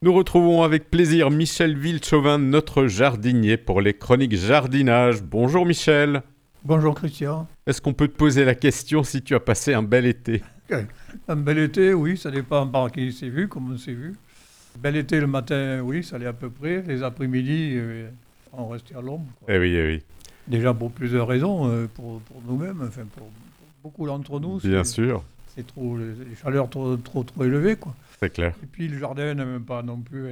Nous retrouvons avec plaisir Michel Villechauvin, notre jardinier pour les chroniques jardinage. Bonjour Michel. Bonjour Christian. Est-ce qu'on peut te poser la question si tu as passé un bel été? Un bel été, oui, ça dépend par qui s'est vu, comme on s'est vu. Bel été le matin, oui, ça allait à peu près. Les après-midi, on restait à l'ombre, quoi. Eh oui, eh oui. Déjà pour plusieurs raisons, pour nous-mêmes, enfin pour beaucoup d'entre nous, Bien sûr, c'est trop, les chaleurs trop élevées, quoi. c'est clair. Et puis le jardin n'aime pas non plus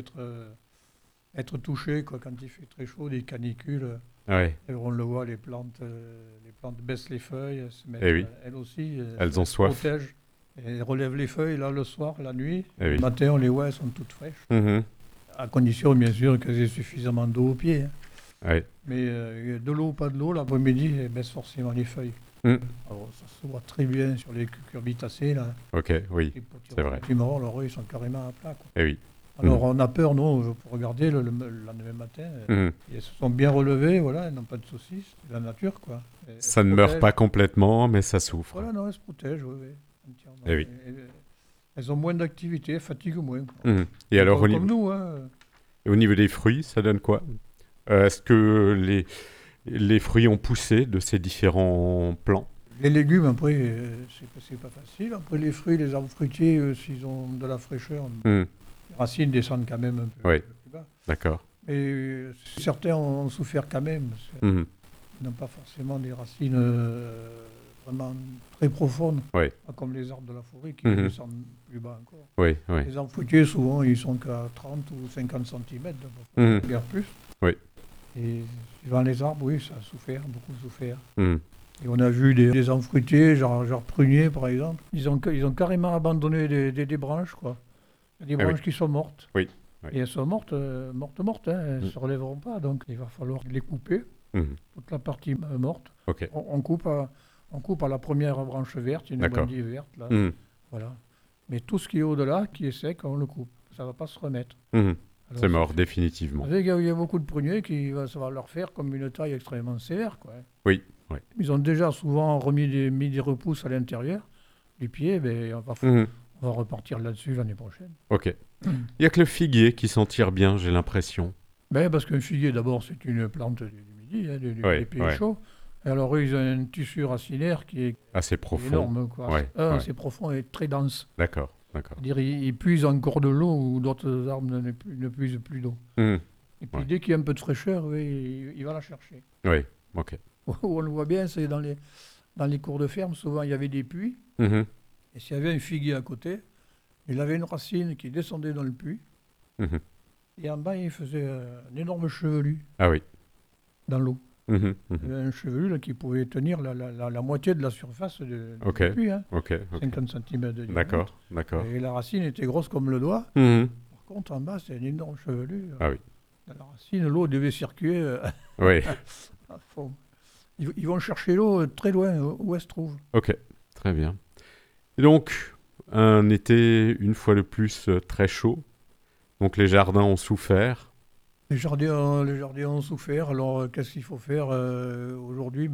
être touché, quoi, quand il fait très chaud, des canicules. Ouais. Et on le voit, les plantes baissent les feuilles, elles se mettent, Eh oui. elles aussi, Elles ont soif. protègent. Et elles relèvent les feuilles, là, le soir, la nuit. Eh oui. Le matin, on les voit, elles sont toutes fraîches. Mhm. À condition, bien sûr, qu'elles aient suffisamment d'eau au pied, hein. Ouais. Mais de l'eau ou pas de l'eau, l'après-midi, elles baissent forcément les feuilles. Mm. Alors, ça se voit très bien sur les cucurbitacées, là. Ok, oui, Les petits c'est vrai. petits morts, leurs œils sont carrément à plat, quoi. Eh oui. Alors, on a peur, nous, pour regarder le lendemain matin. Mhm. Et elles se sont bien relevées, voilà, elles n'ont pas de saucisses, c'est la nature, quoi. Elles Ça se ne meurt protègent. pas complètement, mais ça souffre. Voilà, non, elles se protègent, oui, entièrement. Eh oui. Elles ont moins d'activité, elles fatiguent moins, quoi. Mhm. Et alors, Comme nous, hein. au niveau des fruits, ça donne quoi? Est-ce que les fruits ont poussé de ces différents plants? Les légumes, après, c'est pas facile. Après, les fruits, les arbres fruitiers, s'ils ont de la fraîcheur, Mhm. les racines descendent quand même un peu, Oui. un peu plus bas. D'accord. Mais certains ont souffert quand même, parce qu'ils Mhm. n'ont pas forcément des racines vraiment très profondes, Oui. pas comme les arbres de la forêt qui Mhm. descendent plus bas encore. Oui, oui. Les arbres fruitiers, souvent, ils sont qu'à 30 ou 50 cm, Mhm. guère plus. Oui. Et suivant les arbres, oui, ça a souffert, beaucoup souffert. Mhm. Et on a vu des arbres fruitiers, genre pruniers par exemple, ils ont carrément abandonné des branches, quoi. Il y a des Ah oui. branches qui sont mortes. Oui, oui. Et elles sont mortes, mortes, hein, elles ne Mm. se relèveront pas. Donc il va falloir les couper, Mhm. toute la partie morte. Ok. On coupe à la première branche verte, une D'accord. brindille verte, là. Mhm. Voilà. Mais tout ce qui est au-delà, qui est sec, on le coupe. Ça ne va pas se remettre. Mhm. Alors, C'est mort, définitivement. vous savez, il y a beaucoup de pruniers ça va leur faire comme une taille extrêmement sévère, quoi. Oui, oui. Ils ont déjà souvent mis des repousses à l'intérieur du pied, mais Mhm. on va repartir là-dessus l'année prochaine. Ok. Il n'y a que le figuier qui s'en tire bien, j'ai l'impression. Ben, parce qu'un figuier, d'abord, c'est une plante du midi, hein, Ouais, des pays ouais. chauds. Et alors, eux, ils ont un tissu racinaire qui est Assez profond. énorme, quoi. Ouais, ouais. Assez profond et très dense. D'accord, d'accord. C'est-à-dire, ils puisent encore de l'eau où d'autres arbres ne puisent plus d'eau. Mhm. Et puis, Ouais. dès qu'il y a un peu de fraîcheur, oui, il va la chercher. Oui, ok. Où on le voit bien, c'est dans les cours de ferme, souvent, il y avait des puits. Mhm. Et s'il y avait un figuier à côté, il avait une racine qui descendait dans le puits. Mhm. Et en bas, il faisait un énorme chevelu Ah oui. dans l'eau. Mhm. Il Mhm. y avait un chevelu là, qui pouvait tenir la moitié de la surface Ok. du puits, hein, Ok, ok. 50 cm de diamètre. D'accord, d'accord. Et la racine était grosse comme le doigt. Mhm. Par contre, en bas, c'est un énorme chevelu. Ah oui. Dans la racine, l'eau devait circuler Oui, à fond. Ils vont chercher l'eau très loin, où elle se trouve. ok. Très bien. Et donc, un été, une fois de plus, très chaud. Donc les jardins ont souffert. Les jardins ont souffert. Alors, qu'est-ce qu'il faut faire aujourd'hui?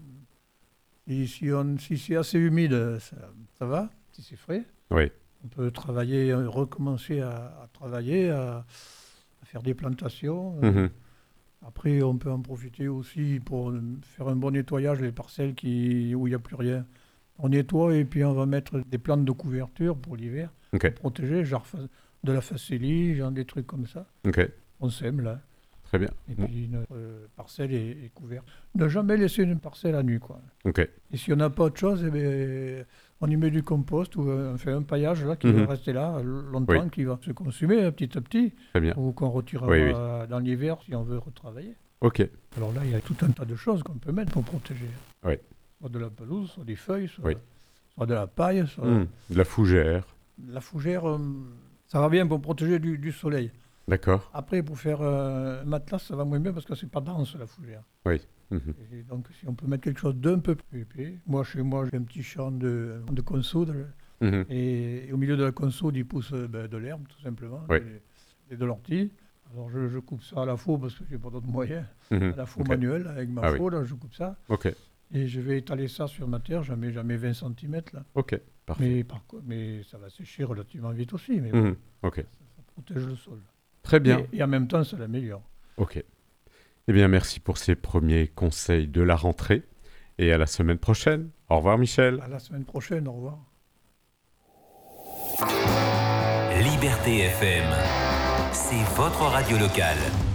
Si c'est assez humide, ça va. Si c'est frais, Oui. on peut travailler, recommencer à travailler, à faire des plantations. Mhm. Après, on peut en profiter aussi pour faire un bon nettoyage des parcelles où il n'y a plus rien. On nettoie et puis on va mettre des plantes de couverture pour l'hiver, Ok, pour protéger, genre de la facélie, genre des trucs comme ça. ok. On sème là. Très bien. Et Bon. puis notre parcelle est couverte. Ne jamais laisser une parcelle à nu, quoi. Ok. Et si on n'a pas autre chose, eh bien, on y met du compost ou on fait un paillage là, qui Mhm. va rester là longtemps, Oui. qui va se consumer petit à petit, Très bien. ou qu'on retirera Oui, oui. dans l'hiver si on veut retravailler. Ok. Alors là, il y a tout un tas de choses qu'on peut mettre pour protéger. Oui. Soit de la pelouse, soit des feuilles, soit, Oui. soit de la paille, soit De la fougère. de la fougère. Ça va bien pour protéger du soleil. D'accord. Après, pour faire un matelas, ça va moins bien parce que c'est pas dense la fougère. Oui. Mhm. Et donc, si on peut mettre quelque chose d'un peu plus épais. Moi, chez moi, j'ai un petit champ de consoude. Mhm. Et au milieu de la consoude, il pousse de l'herbe, tout simplement, Oui. et de l'ortie. Alors, je coupe ça à la faux parce que j'ai pas d'autres moyens. Mhm. À la faux Ok. manuelle, avec ma Ah oui. faux, là, je coupe ça. Ok. Et je vais étaler ça sur ma terre. J'en mets 20 cm, là. Ok. Parfait. Mais ça va sécher relativement vite aussi. Mais bon, Mhm. Ok. ça protège le sol. Très bien. Et en même temps, ça l'améliore. Ok. Eh bien, merci pour ces premiers conseils de la rentrée. Et à la semaine prochaine. Au revoir, Michel. À la semaine prochaine, au revoir. Liberté FM, c'est votre radio locale.